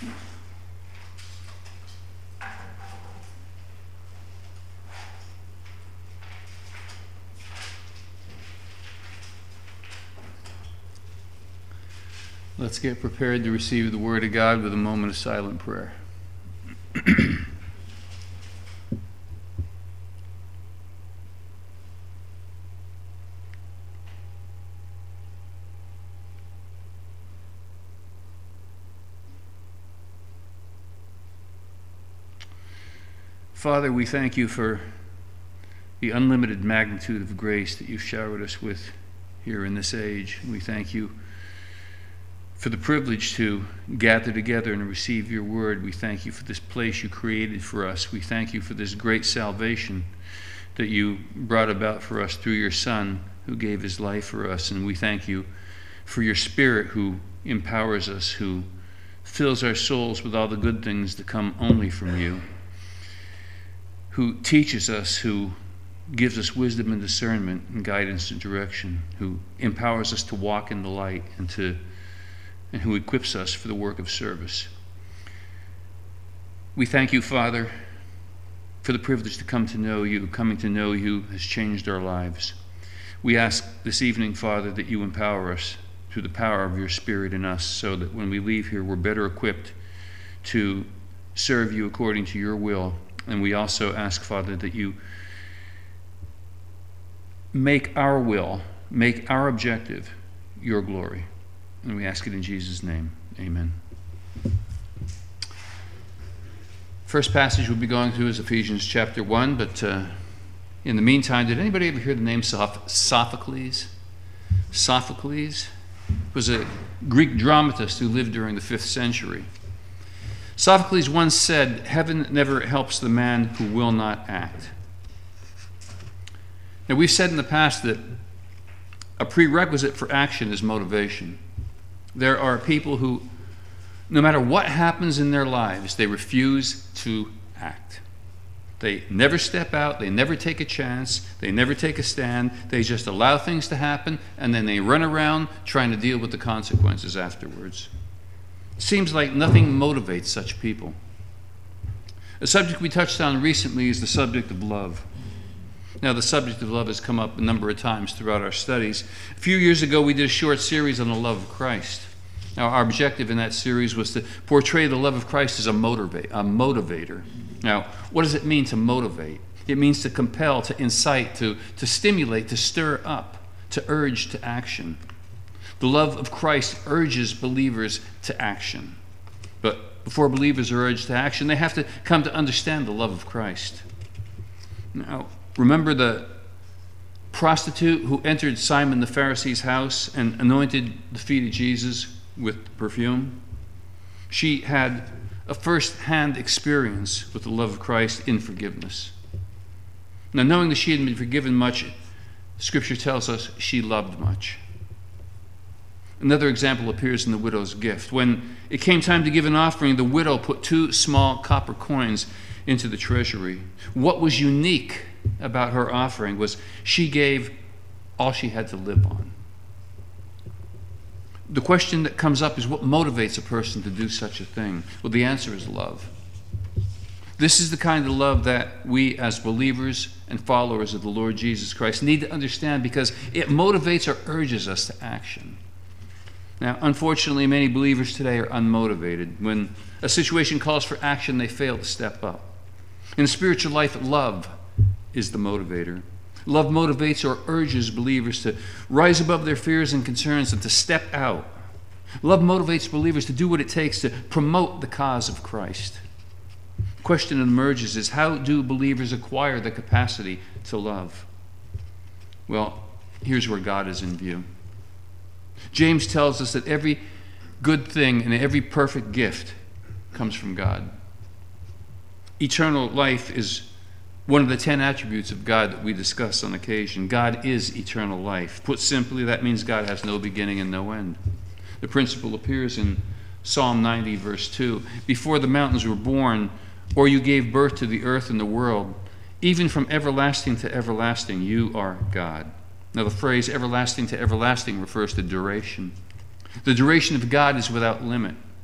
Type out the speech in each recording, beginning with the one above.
Let's get prepared to receive the Word of God with a moment of silent prayer. Father, we thank you for the unlimited magnitude of grace that you've showered us with here in this age. We thank you for the privilege to gather together and receive your word. We thank you for this place you created for us. We thank you for this great salvation that you brought about for us through your Son who gave his life for us. And we thank you for your Spirit who empowers us, who fills our souls with all the good things that come only from you, who teaches us, who gives us wisdom and discernment and guidance and direction, who empowers us to walk in the light and who equips us for the work of service. We thank you, Father, for the privilege to come to know you. Coming to know you has changed our lives. We ask this evening, Father, that you empower us through the power of your Spirit in us, so that when we leave here, we're better equipped to serve you according to your will. And we also ask, Father, that you make our will, make our objective your glory. And we ask it in Jesus' name. Amen. First passage we'll be going through is Ephesians chapter 1, but in the meantime, did anybody ever hear the name Sophocles? Sophocles was a Greek dramatist who lived during the 5th century. Sophocles once said, "Heaven never helps the man who will not act." Now, we've said in the past that a prerequisite for action is motivation. There are people who, no matter what happens in their lives, they refuse to act. They never step out, they never take a chance, they never take a stand, they just allow things to happen, and then they run around trying to deal with the consequences afterwards. It seems like nothing motivates such people. A subject we touched on recently is the subject of love. Now, the subject of love has come up a number of times throughout our studies. A few years ago, we did a short series on the love of Christ. Now, our objective in that series was to portray the love of Christ as a motivator. Now, what does it mean to motivate? It means to compel, to incite, to stimulate, to stir up, to urge to action. The love of Christ urges believers to action. But before believers are urged to action, they have to come to understand the love of Christ. Now, remember the prostitute who entered Simon the Pharisee's house and anointed the feet of Jesus with perfume? She had a first-hand experience with the love of Christ in forgiveness. Now, knowing that she had been forgiven much, Scripture tells us she loved much. Another example appears in the widow's gift. When it came time to give an offering, the widow put 2 small copper coins into the treasury. What was unique about her offering was she gave all she had to live on. The question that comes up is, what motivates a person to do such a thing? Well, the answer is love. This is the kind of love that we as believers and followers of the Lord Jesus Christ need to understand, because it motivates or urges us to action. Now, unfortunately, many believers today are unmotivated. When a situation calls for action, they fail to step up. In spiritual life, love is the motivator. Love motivates or urges believers to rise above their fears and concerns and to step out. Love motivates believers to do what it takes to promote the cause of Christ. The question that emerges is, how do believers acquire the capacity to love? Well, here's where God is in view. James tells us that every good thing and every perfect gift comes from God. Eternal life is one of the 10 attributes of God that we discuss on occasion. God is eternal life. Put simply, that means God has no beginning and no end. The principle appears in Psalm 90, verse 2. Before the mountains were born, or you gave birth to the earth and the world, even from everlasting to everlasting, you are God. Now, the phrase everlasting to everlasting refers to duration. The duration of God is without limit.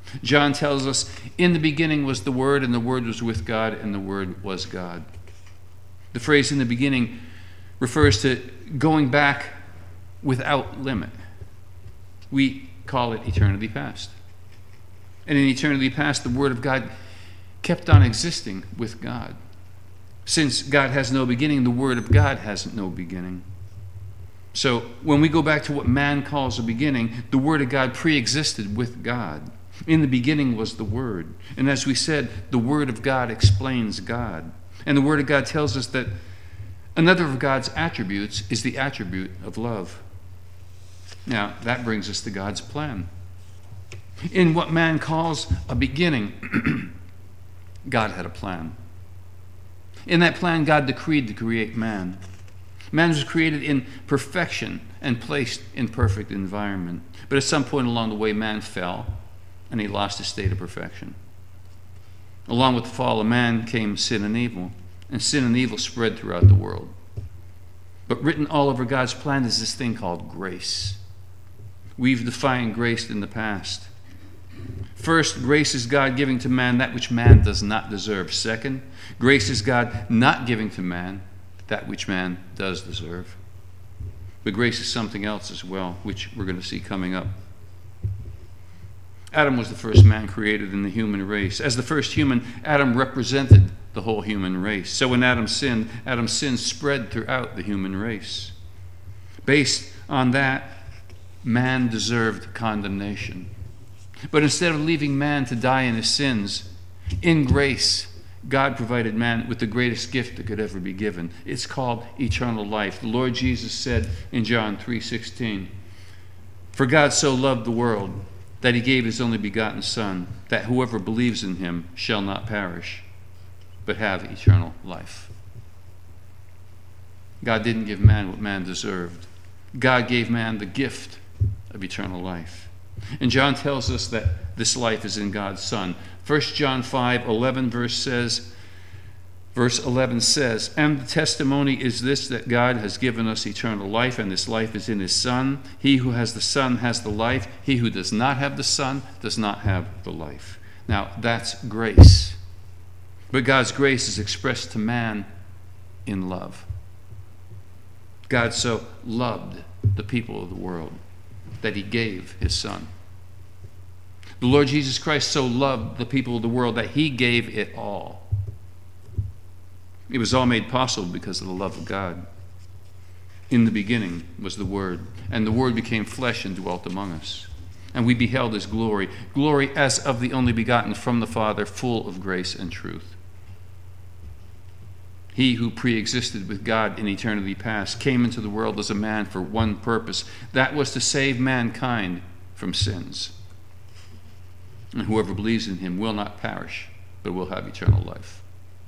John tells us, in the beginning was the Word, and the Word was with God, and the Word was God. The phrase in the beginning refers to going back without limit. We call it eternity past. And in eternity past, the Word of God kept on existing with God. Since God has no beginning, the Word of God has no beginning. So when we go back to what man calls a beginning, the Word of God pre-existed with God. In the beginning was the Word. And as we said, the Word of God explains God. And the Word of God tells us that another of God's attributes is the attribute of love. Now, that brings us to God's plan. In what man calls a beginning, God had a plan. In that plan, God decreed to create man. Man was created in perfection and placed in perfect environment. But at some point along the way, man fell, and he lost his state of perfection. Along with the fall of man came sin and evil, and sin and evil spread throughout the world. But written all over God's plan is this thing called grace. We've defined grace in the past. First, grace is God giving to man that which man does not deserve. Second, grace is God not giving to man that which man does deserve. But grace is something else as well, which we're going to see coming up. Adam was the first man created in the human race. As the first human, Adam represented the whole human race. So when Adam's sin spread throughout the human race. Based on that, man deserved condemnation. But instead of leaving man to die in his sins, in grace, God provided man with the greatest gift that could ever be given. It's called eternal life. The Lord Jesus said in John 3:16, "For God so loved the world that he gave his only begotten Son, that whoever believes in him shall not perish, but have eternal life." God didn't give man what man deserved. God gave man the gift of eternal life. And John tells us that this life is in God's Son. 1 John 5:11 verse 11 says, "And the testimony is this, that God has given us eternal life, and this life is in his Son. He who has the Son has the life. He who does not have the Son does not have the life." Now, that's grace. But God's grace is expressed to man in love. God so loved the people of the world that he gave his Son. The Lord Jesus Christ so loved the people of the world that he gave it all. It was all made possible because of the love of God. In the beginning was the Word, and the Word became flesh and dwelt among us. And we beheld his glory, glory as of the only begotten from the Father, full of grace and truth. He who pre-existed with God in eternity past came into the world as a man for one purpose. That was to save mankind from sins. And whoever believes in him will not perish, but will have eternal life.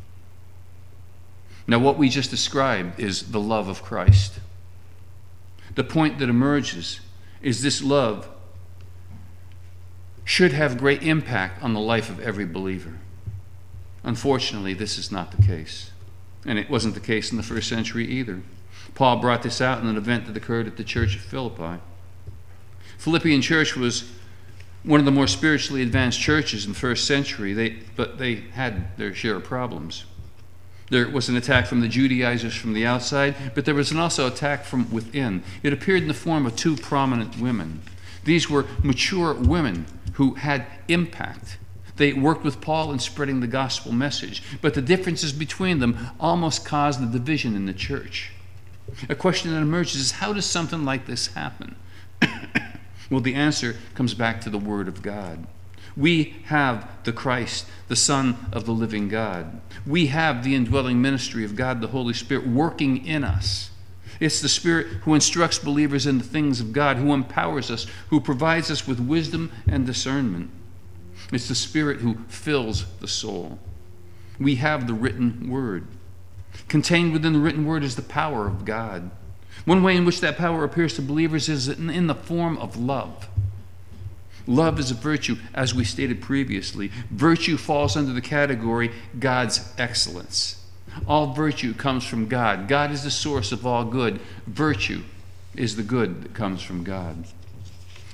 Now, what we just described is the love of Christ. The point that emerges is this love should have great impact on the life of every believer. Unfortunately, this is not the case. And it wasn't the case in the first century either. Paul brought this out in an event that occurred at the church of Philippi. Philippian church was one of the more spiritually advanced churches in the first century, but they had their share of problems. There was an attack from the Judaizers from the outside, but there was also an attack from within. It appeared in the form of two prominent women. These were mature women who had impact. They worked with Paul in spreading the gospel message, but the differences between them almost caused the division in the church. A question that emerges is, how does something like this happen? Well, the answer comes back to the Word of God. We have the Christ, the Son of the living God. We have the indwelling ministry of God, the Holy Spirit, working in us. It's the Spirit who instructs believers in the things of God, who empowers us, who provides us with wisdom and discernment. It's the Spirit who fills the soul. We have the written Word. Contained within the written Word is the power of God. One way in which that power appears to believers is in the form of love. Love is a virtue, as we stated previously. Virtue falls under the category God's excellence. All virtue comes from God. God is the source of all good. Virtue is the good that comes from God.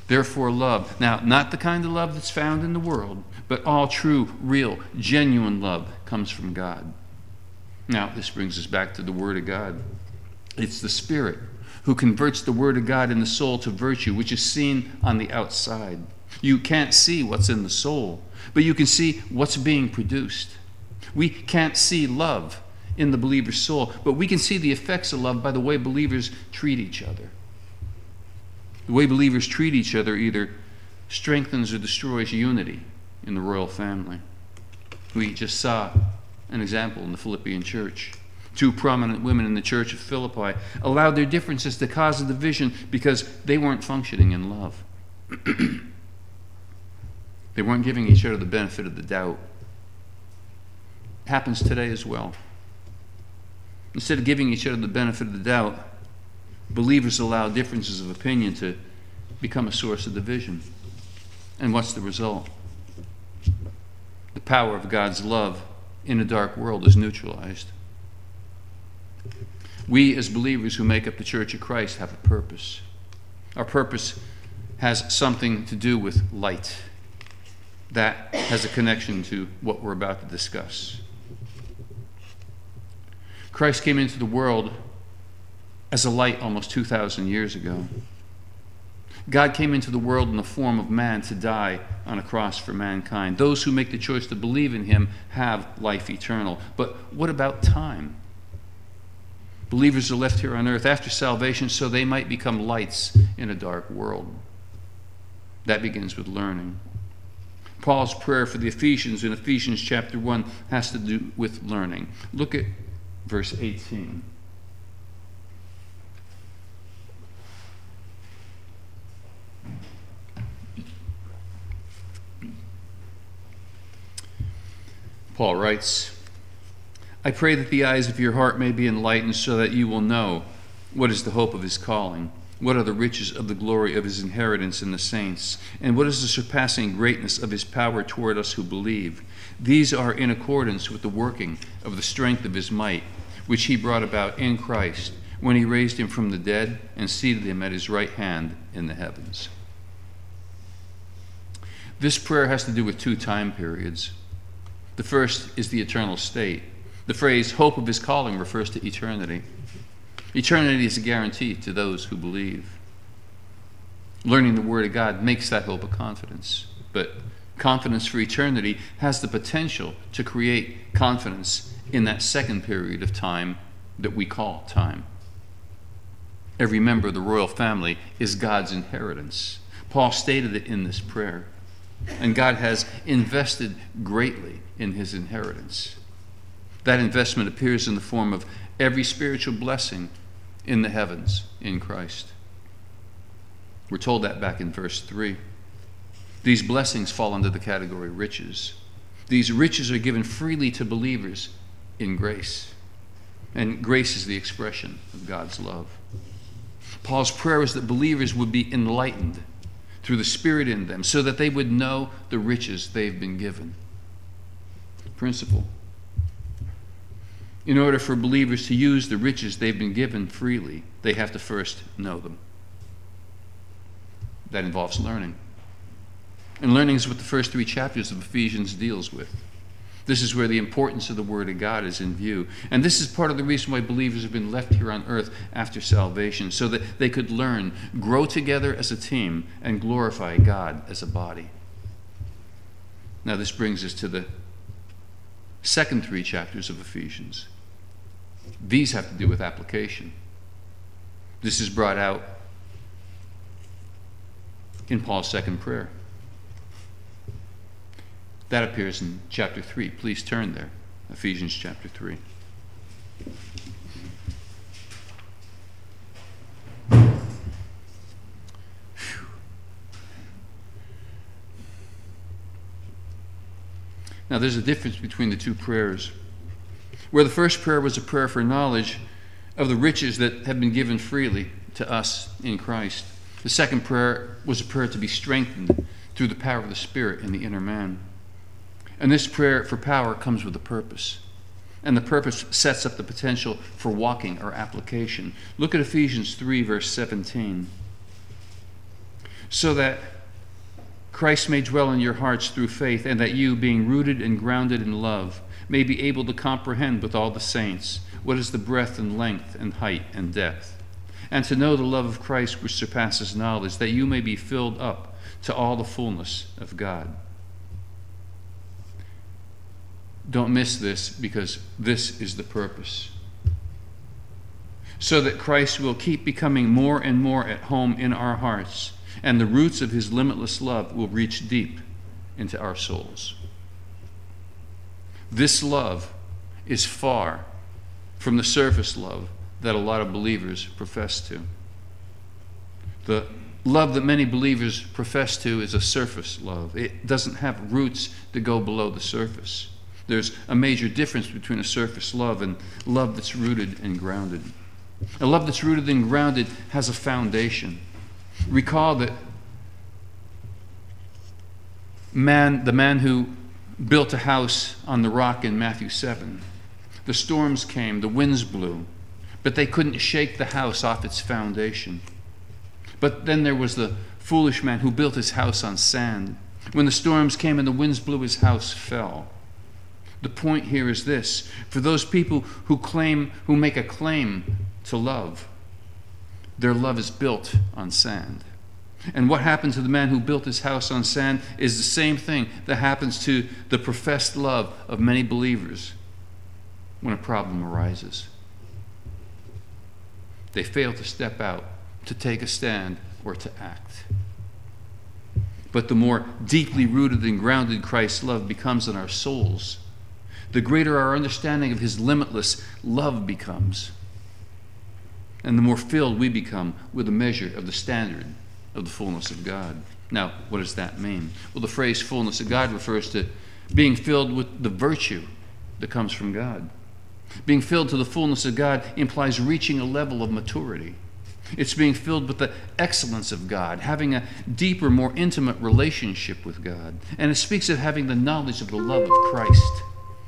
Therefore, love. Now, not the kind of love that's found in the world, but all true, real, genuine love comes from God. Now, this brings us back to the Word of God. It's the Spirit who converts the Word of God in the soul to virtue, which is seen on the outside. You can't see what's in the soul, but you can see what's being produced. We can't see love in the believer's soul, but we can see the effects of love by the way believers treat each other. The way believers treat each other either strengthens or destroys unity in the royal family. We just saw an example in the Philippian church. Two prominent women in the church of Philippi allowed their differences to cause a division because they weren't functioning in love. They weren't giving each other the benefit of the doubt. It happens today as well. Instead of giving each other the benefit of the doubt, believers allow differences of opinion to become a source of division. And what's the result? The power of God's love in a dark world is neutralized. We as believers who make up the Church of Christ have a purpose. Our purpose has something to do with light. That has a connection to what we're about to discuss. Christ came into the world as a light almost 2,000 years ago. God came into the world in the form of man to die on a cross for mankind. Those who make the choice to believe in him have life eternal. But what about time? Believers are left here on earth after salvation so they might become lights in a dark world. That begins with learning. Paul's prayer for the Ephesians in Ephesians chapter 1 has to do with learning. Look at verse 18. Paul writes, I pray that the eyes of your heart may be enlightened so that you will know what is the hope of his calling, what are the riches of the glory of his inheritance in the saints, and what is the surpassing greatness of his power toward us who believe. These are in accordance with the working of the strength of his might, which he brought about in Christ when he raised him from the dead and seated him at his right hand in the heavens. This prayer has to do with two time periods. The first is the eternal state. The phrase hope of his calling refers to eternity. Eternity is a guarantee to those who believe. Learning the Word of God makes that hope a confidence. But confidence for eternity has the potential to create confidence in that second period of time that we call time. Every member of the royal family is God's inheritance. Paul stated it in this prayer. And God has invested greatly in his inheritance. That investment appears in the form of every spiritual blessing in the heavens in Christ. We're told that back in verse 3. These blessings fall under the category riches. These riches are given freely to believers in grace. And grace is the expression of God's love. Paul's prayer is that believers would be enlightened through the Spirit in them so that they would know the riches they've been given. Principle. In order for believers to use the riches they've been given freely, they have to first know them. That involves learning. And learning is what the first three chapters of Ephesians deals with. This is where the importance of the Word of God is in view. And this is part of the reason why believers have been left here on earth after salvation, so that they could learn, grow together as a team, and glorify God as a body. Now this brings us to the second three chapters of Ephesians. These have to do with application. This is brought out in Paul's second prayer. That appears in chapter 3. Please turn there. Ephesians chapter 3. Now there's a difference between the two prayers. Where the first prayer was a prayer for knowledge of the riches that have been given freely to us in Christ, the second prayer was a prayer to be strengthened through the power of the Spirit in the inner man. And this prayer for power comes with a purpose. And the purpose sets up the potential for walking or application. Look at Ephesians 3, verse 17. so that Christ may dwell in your hearts through faith, and that you, being rooted and grounded in love, may be able to comprehend with all the saints what is the breadth and length and height and depth, and to know the love of Christ which surpasses knowledge, that you may be filled up to all the fullness of God. Don't miss this, because this is the purpose. So that Christ will keep becoming more and more at home in our hearts, and the roots of his limitless love will reach deep into our souls. This love is far from the surface love that a lot of believers profess to. The love that many believers profess to is a surface love. It doesn't have roots that go below the surface. There's a major difference between a surface love and love that's rooted and grounded. A love that's rooted and grounded has a foundation. Recall that the man who built a house on the rock in Matthew 7. The storms came, the winds blew, but they couldn't shake the house off its foundation. But then there was the foolish man who built his house on sand. When the storms came and the winds blew, his house fell. The point here is this: for those people who make a claim to love, their love is built on sand. And what happened to the man who built his house on sand is the same thing that happens to the professed love of many believers when a problem arises. They fail to step out, to take a stand, or to act. But the more deeply rooted and grounded Christ's love becomes in our souls, the greater our understanding of his limitless love becomes, and the more filled we become with a measure of the standard of the fullness of God. Now, what does that mean? Well, the phrase fullness of God refers to being filled with the virtue that comes from God. Being filled to the fullness of God implies reaching a level of maturity. It's being filled with the excellence of God, having a deeper, more intimate relationship with God. And it speaks of having the knowledge of the love of Christ.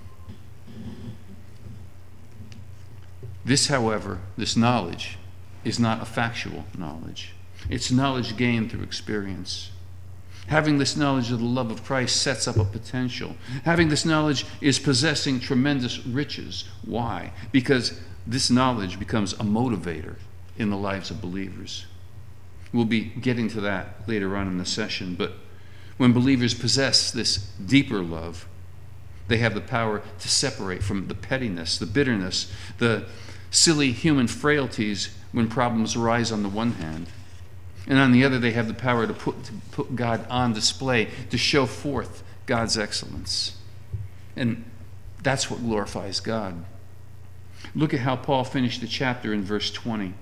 This, however, this knowledge is not a factual knowledge. It's knowledge gained through experience. Having this knowledge of the love of Christ sets up a potential. Having this knowledge is possessing tremendous riches. Why? Because this knowledge becomes a motivator in the lives of believers. We'll be getting to that later on in the session, but when believers possess this deeper love, they have the power to separate from the pettiness, the bitterness, the silly human frailties when problems arise on the one hand. And on the other, they have the power to put God on display, to show forth God's excellence. And that's what glorifies God. Look at how Paul finished the chapter in verse 20.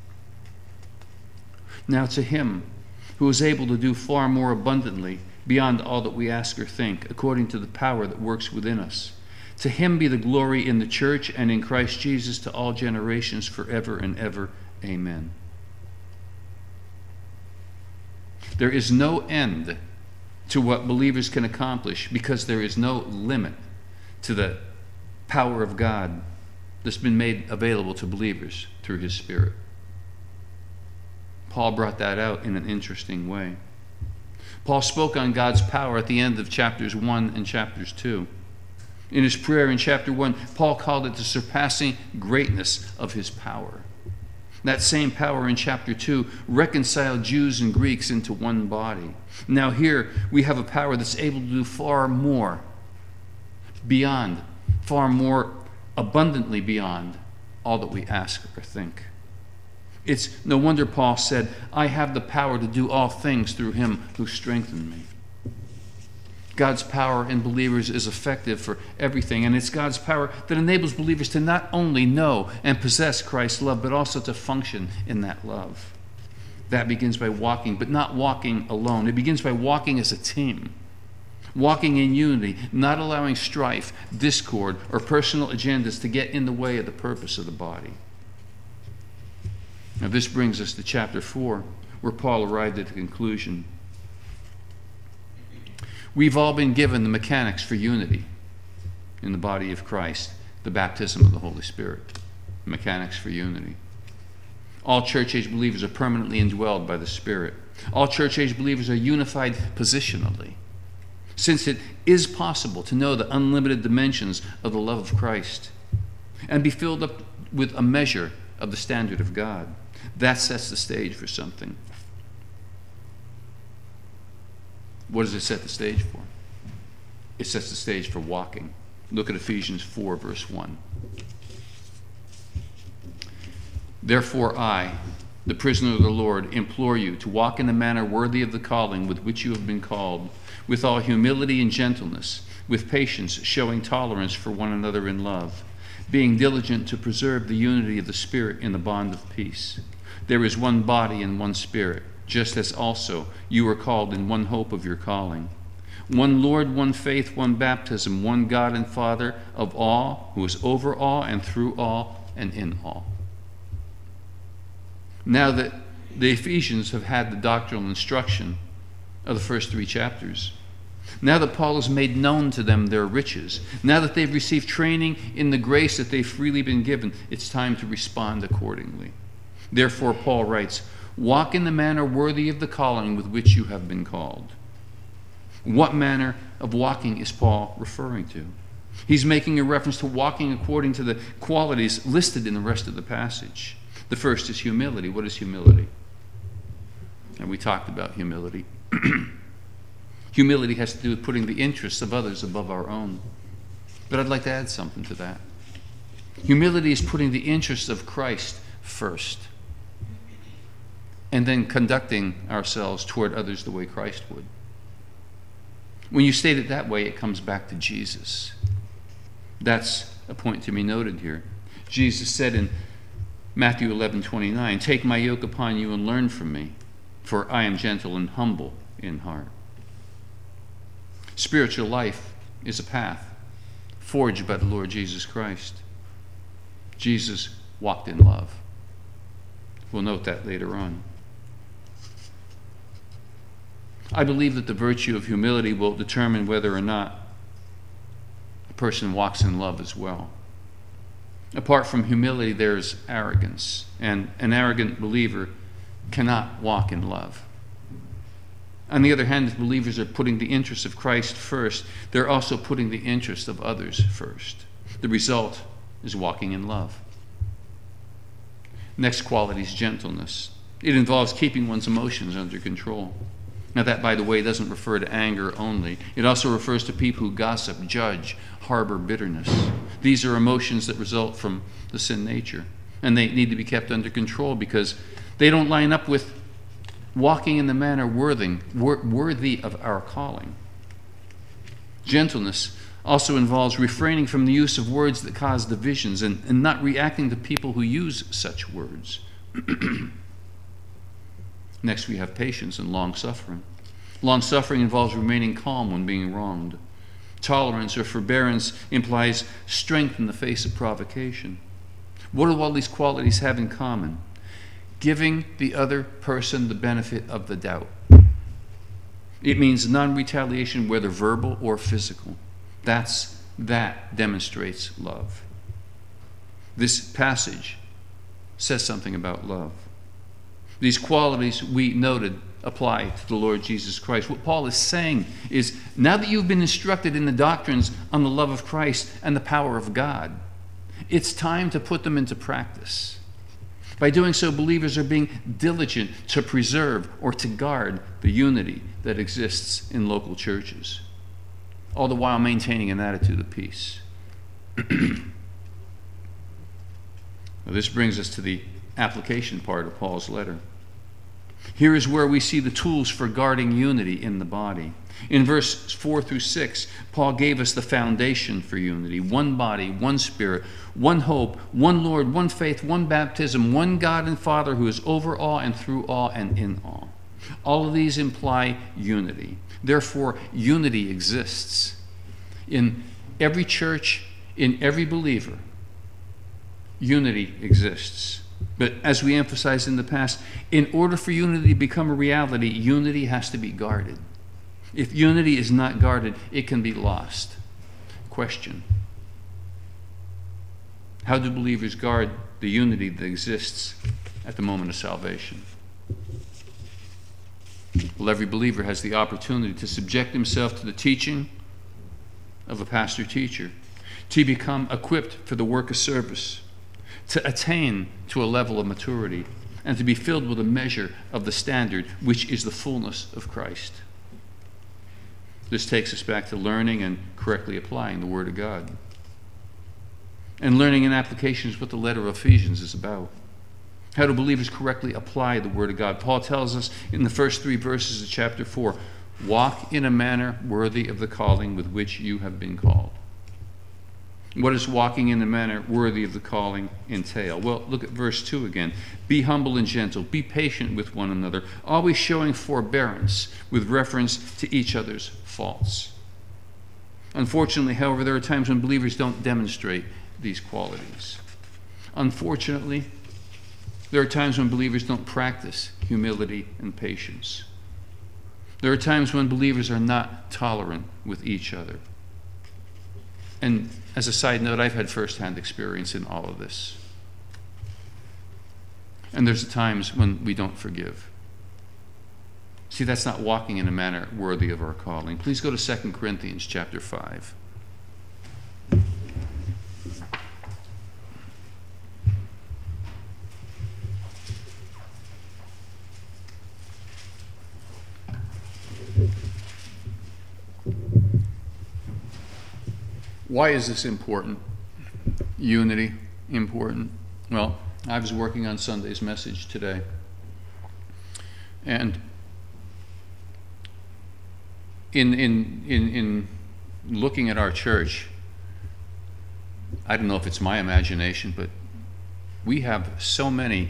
Now to him who is able to do far more abundantly beyond all that we ask or think, according to the power that works within us, to him be the glory in the church and in Christ Jesus to all generations forever and ever. Amen. There is no end to what believers can accomplish, because there is no limit to the power of God that's been made available to believers through his Spirit. Paul brought that out in an interesting way. Paul spoke on God's power at the end of chapters 1 and chapters 2. In his prayer in chapter 1, Paul called it the surpassing greatness of his power. That same power in chapter 2 reconciled Jews and Greeks into one body. Now here we have a power that's able to do far more abundantly beyond all that we ask or think. It's no wonder Paul said, I have the power to do all things through him who strengthened me. God's power in believers is effective for everything, and it's God's power that enables believers to not only know and possess Christ's love, but also to function in that love. That begins by walking, but not walking alone. It begins by walking as a team, walking in unity, not allowing strife, discord, or personal agendas to get in the way of the purpose of the body. Now this brings us to chapter 4, where Paul arrived at the conclusion. We've all been given the mechanics for unity in the body of Christ, the baptism of the Holy Spirit. Mechanics for unity. All church-age believers are permanently indwelled by the Spirit. All church-age believers are unified positionally, since it is possible to know the unlimited dimensions of the love of Christ and be filled up with a measure of the standard of God. That sets the stage for something. What does it set the stage for? It sets the stage for walking. Look at Ephesians 4, verse 1. Therefore I, the prisoner of the Lord, implore you to walk in a manner worthy of the calling with which you have been called, with all humility and gentleness, with patience, showing tolerance for one another in love, being diligent to preserve the unity of the Spirit in the bond of peace. There is one body and one Spirit, just as also you were called in one hope of your calling. One Lord, one faith, one baptism, one God and Father of all, who is over all and through all and in all. Now that the Ephesians have had the doctrinal instruction of the first 3 chapters, now that Paul has made known to them their riches, now that they've received training in the grace that they've freely been given, it's time to respond accordingly. Therefore, Paul writes, walk in the manner worthy of the calling with which you have been called. What manner of walking is Paul referring to? He's making a reference to walking according to the qualities listed in the rest of the passage. The first is humility. What is humility? And we talked about humility. Humility has to do with putting the interests of others above our own. But I'd like to add something to that. Humility is putting the interests of Christ first, and then conducting ourselves toward others the way Christ would. When you state it that way, it comes back to Jesus. That's a point to be noted here. Jesus said in Matthew 11:29, take my yoke upon you and learn from me, for I am gentle and humble in heart. Spiritual life is a path forged by the Lord Jesus Christ. Jesus walked in love. We'll note that later on. I believe that the virtue of humility will determine whether or not a person walks in love as well. Apart from humility, there is arrogance, and an arrogant believer cannot walk in love. On the other hand, if believers are putting the interests of Christ first, they're also putting the interests of others first. The result is walking in love. Next quality is gentleness. It involves keeping one's emotions under control. Now that, by the way, doesn't refer to anger only. It also refers to people who gossip, judge, harbor bitterness. These are emotions that result from the sin nature, and they need to be kept under control because they don't line up with walking in the manner worthy of our calling. Gentleness also involves refraining from the use of words that cause divisions and not reacting to people who use such words. Next, we have patience and long-suffering. Long-suffering involves remaining calm when being wronged. Tolerance or forbearance implies strength in the face of provocation. What do all these qualities have in common? Giving the other person the benefit of the doubt. It means non-retaliation, whether verbal or physical. That demonstrates love. This passage says something about love. These qualities we noted apply to the Lord Jesus Christ. What Paul is saying is, now that you've been instructed in the doctrines on the love of Christ and the power of God, it's time to put them into practice. By doing so, believers are being diligent to preserve or to guard the unity that exists in local churches, all the while maintaining an attitude of peace. Now, this brings us to the application part of Paul's letter. Here is where we see the tools for guarding unity in the body. In verse 4 through 6, Paul gave us the foundation for unity. One body, one spirit, one hope, one Lord, one faith, one baptism, one God and Father who is over all and through all and in all. All of these imply unity. Therefore, unity exists in every church, in every believer. Unity exists. But as we emphasized in the past, in order for unity to become a reality, unity has to be guarded. If unity is not guarded, it can be lost. Question: how do believers guard the unity that exists at the moment of salvation? Well, every believer has the opportunity to subject himself to the teaching of a pastor-teacher, to become equipped for the work of service, to attain to a level of maturity, and to be filled with a measure of the standard, which is the fullness of Christ. This takes us back to learning and correctly applying the Word of God. And learning and application is what the letter of Ephesians is about. How do believers correctly apply the Word of God? Paul tells us in the first 3 verses of chapter 4, walk in a manner worthy of the calling with which you have been called. What does walking in a manner worthy of the calling entail? Well, look at verse 2 again. Be humble and gentle. Be patient with one another, always showing forbearance with reference to each other's faults. Unfortunately, however, there are times when believers don't demonstrate these qualities. Unfortunately, there are times when believers don't practice humility and patience. There are times when believers are not tolerant with each other. And as a side note, I've had firsthand experience in all of this. And there's times when we don't forgive. See, that's not walking in a manner worthy of our calling. Please go to 2 Corinthians chapter 5. Why is this important? Unity important? Well, I was working on Sunday's message today, and in looking at our church, I don't know if it's my imagination, but we have so many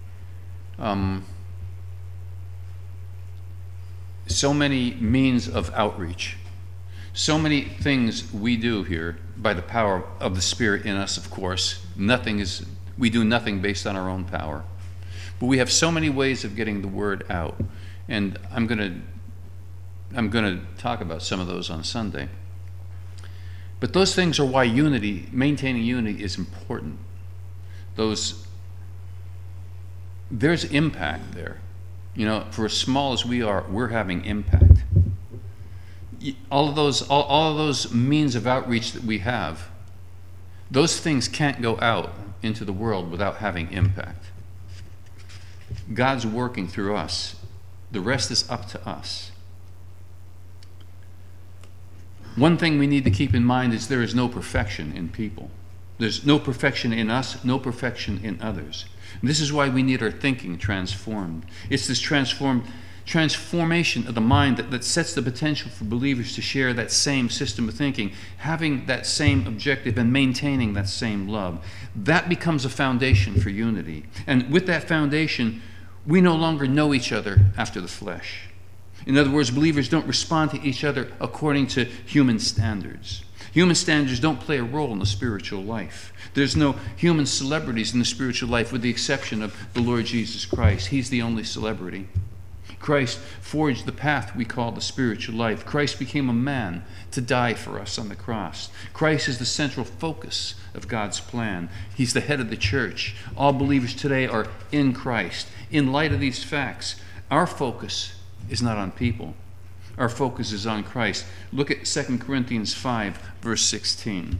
means of outreach. So many things we do here by the power of the Spirit in us, of course. We do nothing based on our own power. But we have so many ways of getting the word out. And I'm going to talk about some of those on Sunday. But those things are why maintaining unity is important. There's impact there. You know, for as small as we are, we're having impact. All of those means of outreach that we have, those things can't go out into the world without having impact. God's working through us. The rest is up to us. One thing we need to keep in mind is there is no perfection in people. There's no perfection in us, no perfection in others. And this is why we need our thinking transformed. It's this transformation of the mind that sets the potential for believers to share that same system of thinking, having that same objective and maintaining that same love. That becomes a foundation for unity. And with that foundation, we no longer know each other after the flesh. In other words, believers don't respond to each other according to human standards. Human standards don't play a role in the spiritual life. There's no human celebrities in the spiritual life with the exception of the Lord Jesus Christ. He's the only celebrity. Christ forged the path we call the spiritual life. Christ became a man to die for us on the cross. Christ is the central focus of God's plan. He's the head of the church. All believers today are in Christ. In light of these facts, our focus is not on people. Our focus is on Christ. Look at 2 Corinthians 5, verse 16.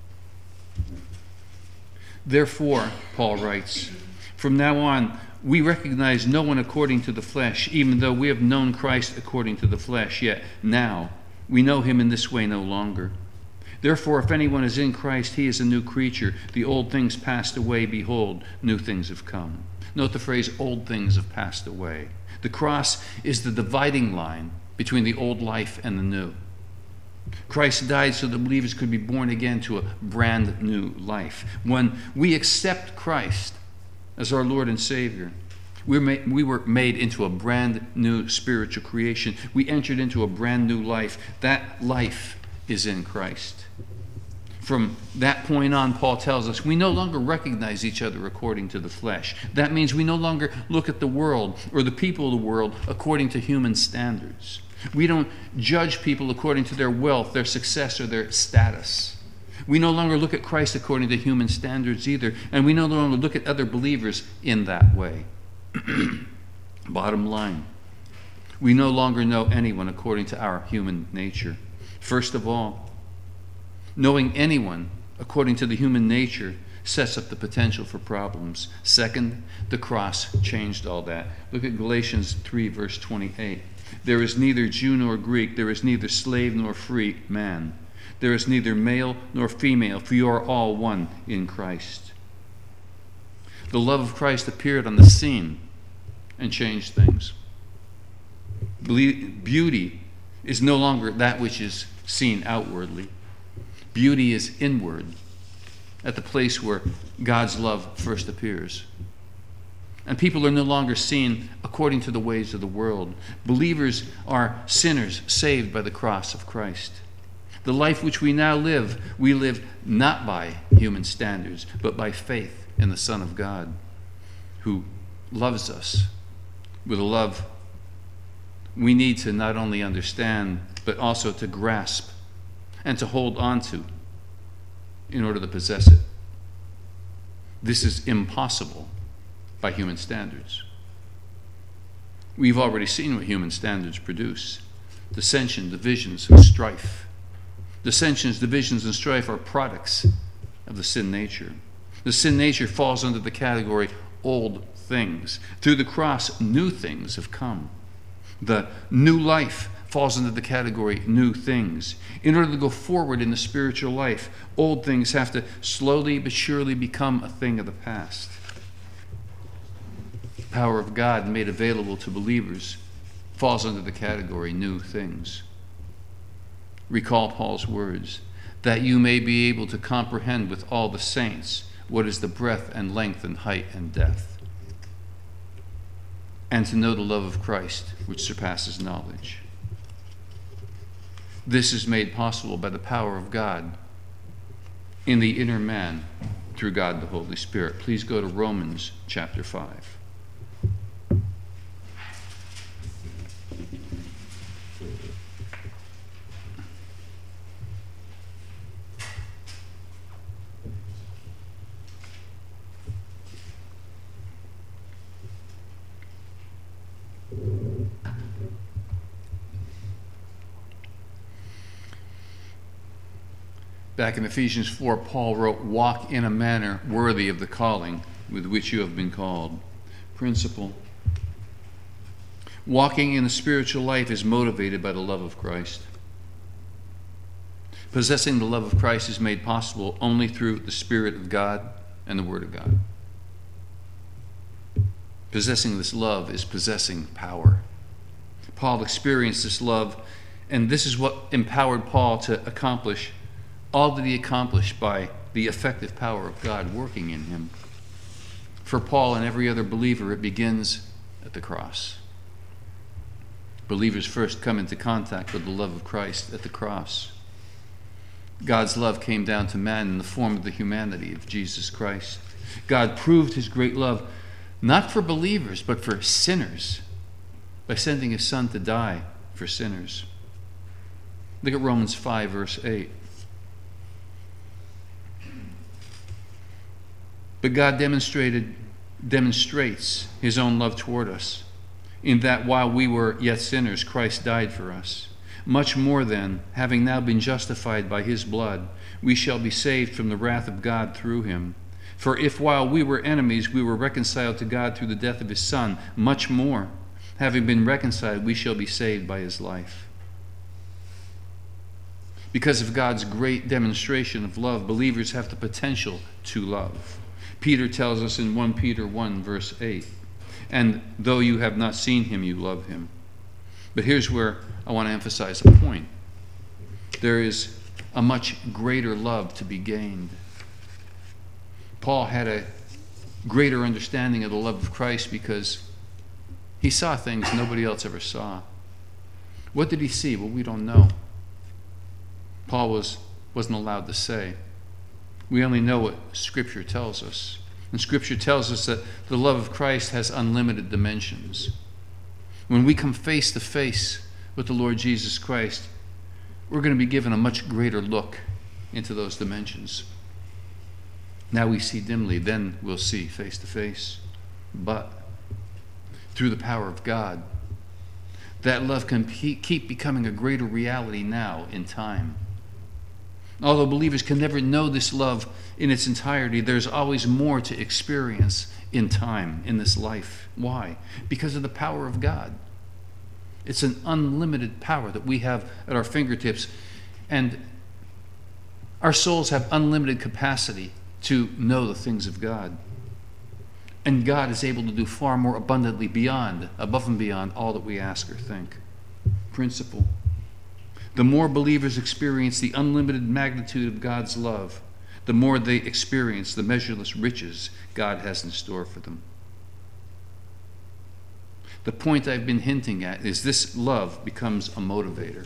Therefore, Paul writes, from now on, we recognize no one according to the flesh, even though we have known Christ according to the flesh. Yet now we know him in this way no longer. Therefore, if anyone is in Christ, he is a new creature. The old things passed away. Behold, new things have come. Note the phrase, old things have passed away. The cross is the dividing line between the old life and the new. Christ died so that believers could be born again to a brand new life. When we accept Christ as our Lord and Savior, we were made into a brand new spiritual creation. We entered into a brand new life. That life is in Christ. From that point on, Paul tells us we no longer recognize each other according to the flesh. That means we no longer look at the world or the people of the world according to human standards. We don't judge people according to their wealth, their success, or their status. We no longer look at Christ according to human standards either, and we no longer look at other believers in that way. Bottom line, We no longer know anyone according to our human nature. First of all, knowing anyone according to the human nature sets up the potential for problems. Second, the cross changed all that. Look at Galatians 3, verse 28. There is neither Jew nor Greek, there is neither slave nor free man. There is neither male nor female, for you are all one in Christ. The love of Christ appeared on the scene and changed things. Beauty is no longer that which is seen outwardly. Beauty is inward, at the place where God's love first appears. And people are no longer seen according to the ways of the world. Believers are sinners saved by the cross of Christ. The life which we now live, we live not by human standards, but by faith in the Son of God, who loves us with a love we need to not only understand, but also to grasp and to hold on to in order to possess it. This is impossible by human standards. We've already seen what human standards produce: dissension, divisions, and strife. Dissensions, divisions, and strife are products of the sin nature. The sin nature falls under the category old things. Through the cross, new things have come. The new life falls into the category new things. In order to go forward in the spiritual life, old things have to slowly but surely become a thing of the past. The power of God made available to believers falls under the category new things. Recall Paul's words, that you may be able to comprehend with all the saints what is the breadth and length and height and depth, and to know the love of Christ, which surpasses knowledge. This is made possible by the power of God in the inner man through God the Holy Spirit. Please go to Romans chapter 5. Back in Ephesians 4, Paul wrote, "Walk in a manner worthy of the calling with which you have been called." Principle. Walking in the spiritual life is motivated by the love of Christ. Possessing the love of Christ is made possible only through the Spirit of God and the Word of God. Possessing this love is possessing power. Paul experienced this love, and this is what empowered Paul to accomplish all that he accomplished by the effective power of God working in him. For Paul and every other believer, it begins at the cross. Believers first come into contact with the love of Christ at the cross. God's love came down to man in the form of the humanity of Jesus Christ. God proved his great love not for believers, but for sinners, by sending his Son to die for sinners. Look at Romans 5, verse 8. But God demonstrates his own love toward us, in that while we were yet sinners, Christ died for us. Much more then, having now been justified by his blood, we shall be saved from the wrath of God through him. For if while we were enemies, we were reconciled to God through the death of his Son, much more, having been reconciled, we shall be saved by his life. Because of God's great demonstration of love, believers have the potential to love. Peter tells us in 1 Peter 1, verse 8, "And though you have not seen him, you love him." But here's where I want to emphasize a point. There is a much greater love to be gained. Paul had a greater understanding of the love of Christ because he saw things nobody else ever saw. What did he see? Well, we don't know. Paul wasn't allowed to say. We only know what Scripture tells us. And Scripture tells us that the love of Christ has unlimited dimensions. When we come face to face with the Lord Jesus Christ, we're going to be given a much greater look into those dimensions. Now we see dimly, then we'll see face to face. But through the power of God, That love can keep becoming a greater reality now in time. Although believers can never know this love in its entirety, there's always more to experience in time, in this life. Why? Because of the power of God. It's an unlimited power that we have at our fingertips, and our souls have unlimited capacity to know the things of God. And God is able to do far more abundantly above and beyond all that we ask or think. Principle. The more believers experience the unlimited magnitude of God's love, the more they experience the measureless riches God has in store for them. The point I've been hinting at is this love becomes a motivator.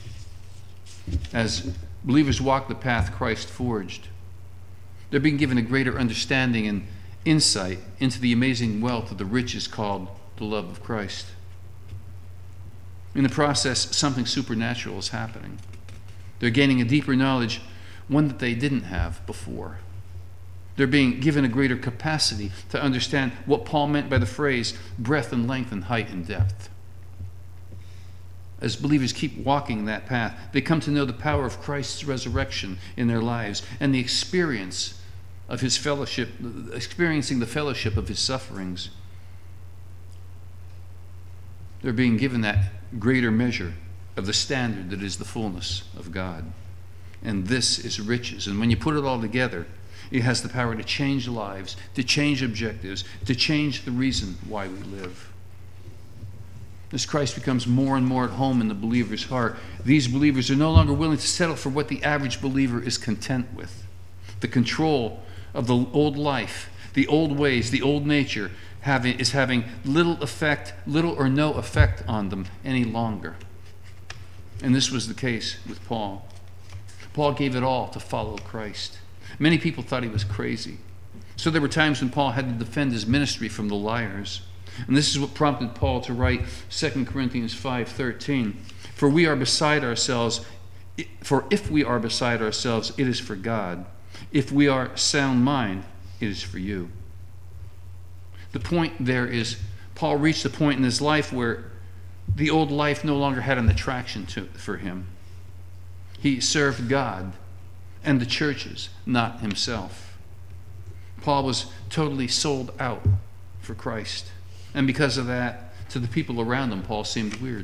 As believers walk the path Christ forged, they're being given a greater understanding and insight into the amazing wealth of the riches called the love of Christ. In the process, something supernatural is happening. They're gaining a deeper knowledge, one that they didn't have before. They're being given a greater capacity to understand what Paul meant by the phrase breadth and length and height and depth. As believers keep walking that path, they come to know the power of Christ's resurrection in their lives and the experience of his fellowship, experiencing the fellowship of his sufferings. They're being given that greater measure of the standard that is the fullness of God. And this is riches. And when you put it all together, it has the power to change lives, to change objectives, to change the reason why we live. As Christ becomes more and more at home in the believer's heart, these believers are no longer willing to settle for what the average believer is content with. The control of the old life, the old ways, the old nature is having little or no effect on them any longer. And this was the case with Paul. Paul gave it all to follow Christ. Many people thought he was crazy. So there were times when Paul had to defend his ministry from the liars. And this is what prompted Paul to write 2 Corinthians 5:13. For if we are beside ourselves, it is for God. If we are sound mind, it is for you. The point there is, Paul reached a point in his life where the old life no longer had an attraction for him. He served God and the churches, not himself. Paul was totally sold out for Christ. And because of that, to the people around him, Paul seemed weird.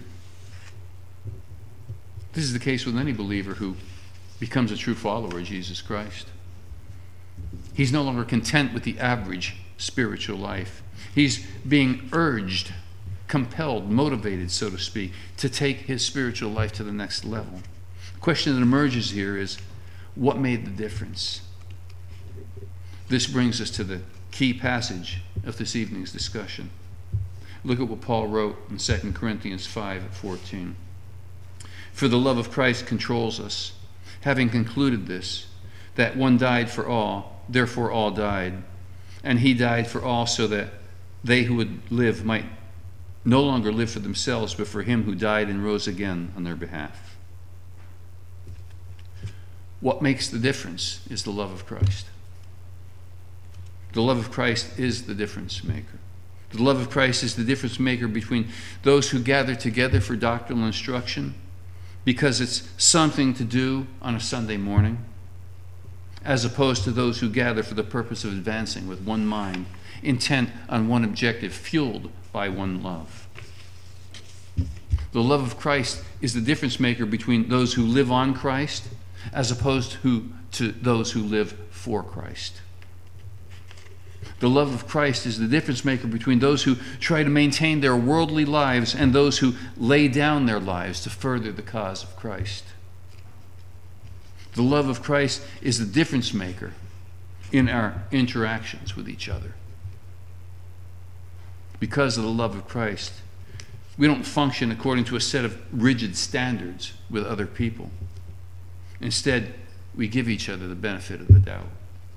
This is the case with any believer who becomes a true follower of Jesus Christ. He's no longer content with the average spiritual life. He's being urged, compelled, motivated, so to speak, to take his spiritual life to the next level. The question that emerges here is, what made the difference? This brings us to the key passage of this evening's discussion. Look at what Paul wrote in 2 Corinthians 5:14. For the love of Christ controls us, having concluded this, that one died for all, therefore all died. And he died for all so that they who would live might no longer live for themselves, but for him who died and rose again on their behalf. What makes the difference is the love of Christ. The love of Christ is the difference maker. The love of Christ is the difference maker between those who gather together for doctrinal instruction because it's something to do on a Sunday morning, as opposed to those who gather for the purpose of advancing with one mind, intent on one objective, fueled by one love. The love of Christ is the difference maker between those who live on Christ as opposed to those who live for Christ. The love of Christ is the difference maker between those who try to maintain their worldly lives and those who lay down their lives to further the cause of Christ. The love of Christ is the difference maker in our interactions with each other. Because of the love of Christ, we don't function according to a set of rigid standards with other people. Instead, we give each other the benefit of the doubt.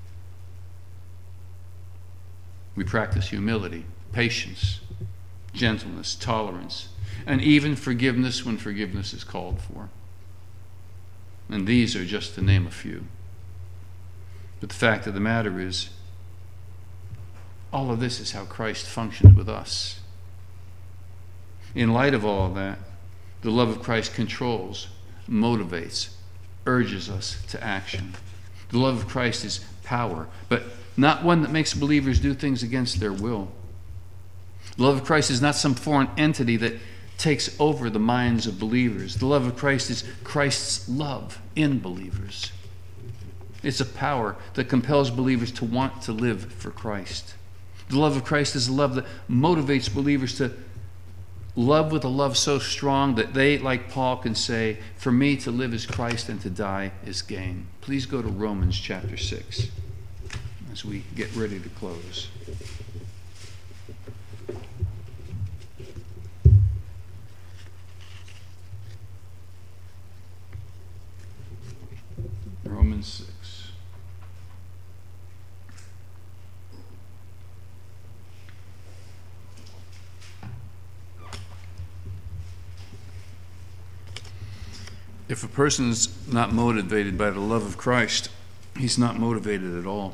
We practice humility, patience, gentleness, tolerance, and even forgiveness when forgiveness is called for. And these are just to name a few. But the fact of the matter is, all of this is how Christ functioned with us. In light of all of that, the love of Christ controls, motivates, urges us to action. The love of Christ is power, but not one that makes believers do things against their will. The love of Christ is not some foreign entity that takes over the minds of believers. The love of Christ is Christ's love in believers. It's a power that compels believers to want to live for Christ. The love of Christ is a love that motivates believers to love with a love so strong that they, like Paul, can say, "For me to live is Christ and to die is gain." Please go to Romans chapter 6 as we get ready to close. Romans 6. If a person's not motivated by the love of Christ, he's not motivated at all.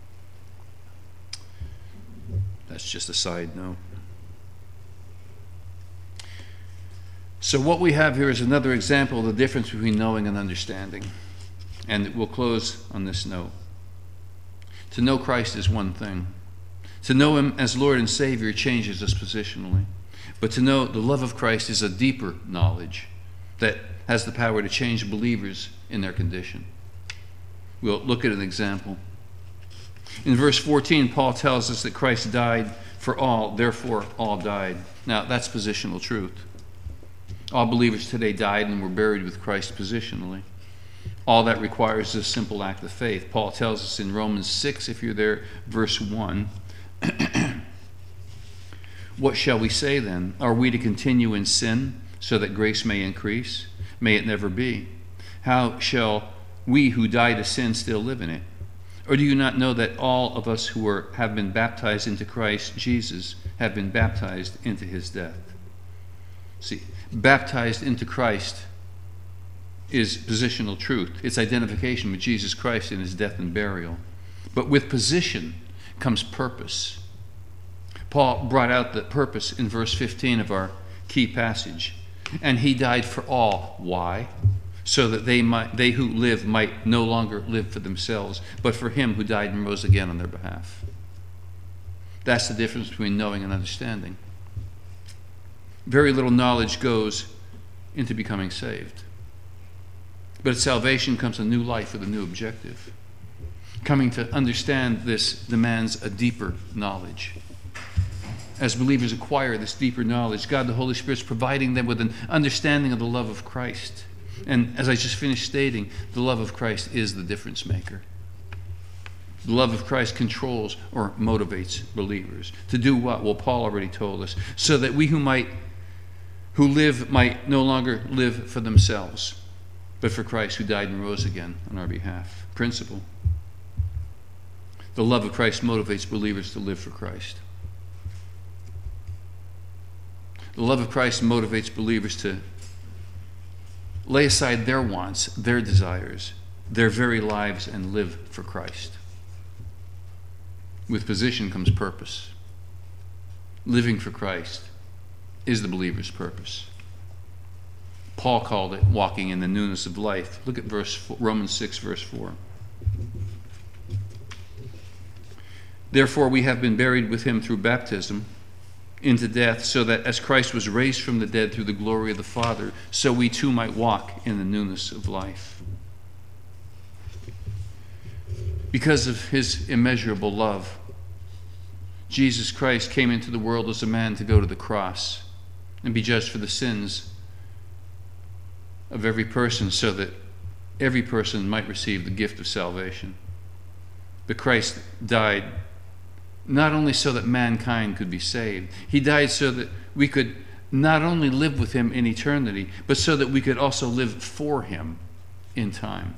That's just a side note. So what we have here is another example of the difference between knowing and understanding. And we'll close on this note. To know Christ is one thing. To know him as Lord and Savior changes us positionally. But to know the love of Christ is a deeper knowledge that has the power to change believers in their condition. We'll look at an example. In verse 14, Paul tells us that Christ died for all, therefore all died. Now, that's positional truth. All believers today died and were buried with Christ positionally. All that requires is a simple act of faith. Paul tells us in Romans 6, if you're there, verse 1, "What shall we say then? Are we to continue in sin so that grace may increase? May it never be. How shall we who die to sin still live in it? Or do you not know that all of us who have been baptized into Christ Jesus have been baptized into his death?" See, baptized into Christ is positional truth. It's identification with Jesus Christ in his death and burial. But with position comes purpose. Paul brought out the purpose in verse 15 of our key passage. And he died for all. Why? So that they who live might no longer live for themselves, but for him who died and rose again on their behalf. That's the difference between knowing and understanding. Very little knowledge goes into becoming saved. But at salvation comes a new life with a new objective. Coming to understand this demands a deeper knowledge. As believers acquire this deeper knowledge, God the Holy Spirit is providing them with an understanding of the love of Christ. And as I just finished stating, the love of Christ is the difference maker. The love of Christ controls or motivates believers. To do what? Well, Paul already told us. So that we who live might no longer live for themselves, but for Christ who died and rose again on our behalf. Principle. The love of Christ motivates believers to live for Christ. The love of Christ motivates believers to lay aside their wants, their desires, their very lives, and live for Christ. With position comes purpose. Living for Christ is the believer's purpose. Paul called it walking in the newness of life. Look at Romans 6, verse 4. Therefore we have been buried with him through baptism into death, so that as Christ was raised from the dead through the glory of the Father, so we too might walk in the newness of life. Because of his immeasurable love, Jesus Christ came into the world as a man to go to the cross and be judged for the sins of every person, so that every person might receive the gift of salvation. But Christ died not only so that mankind could be saved, he died so that we could not only live with him in eternity, but so that we could also live for him in time.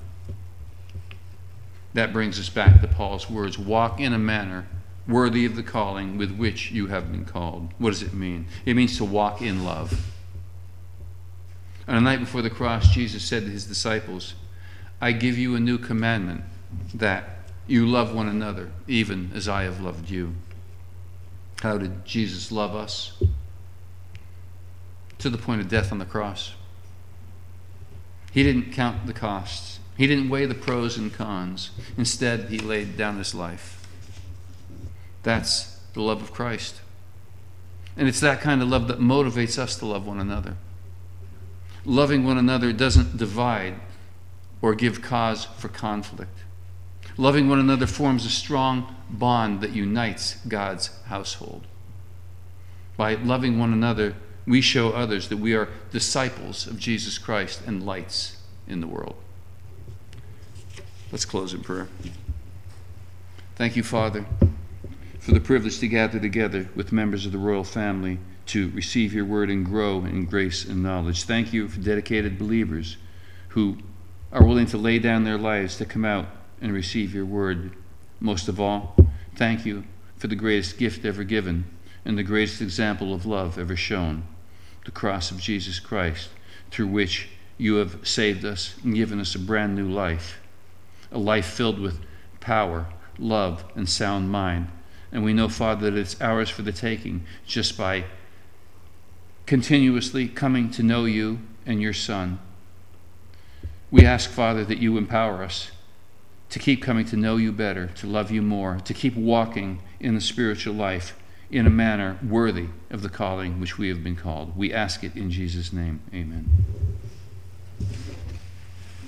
That brings us back to Paul's words, walk in a manner worthy of the calling with which you have been called. What does it mean? It means to walk in love. On the night before the cross, Jesus said to his disciples, I give you a new commandment, that you love one another, even as I have loved you. How did Jesus love us? to the point of death on the cross. He didn't count the costs. He didn't weigh the pros and cons. Instead, he laid down his life. That's the love of Christ. And it's that kind of love that motivates us to love one another. Loving one another doesn't divide or give cause for conflict. Loving one another forms a strong bond that unites God's household. By loving one another, we show others that we are disciples of Jesus Christ and lights in the world. Let's close in prayer. Thank you, Father, for the privilege to gather together with members of the royal family to receive your word and grow in grace and knowledge. Thank you for dedicated believers who are willing to lay down their lives to come out and receive your word. Most of all, thank you for the greatest gift ever given and the greatest example of love ever shown, the cross of Jesus Christ, through which you have saved us and given us a brand new life, a life filled with power, love, and sound mind. And we know, Father, that it's ours for the taking just by continuously coming to know you and your Son. We ask, Father, that you empower us to keep coming to know you better, to love you more, to keep walking in the spiritual life in a manner worthy of the calling which we have been called. We ask it in Jesus' name. Amen.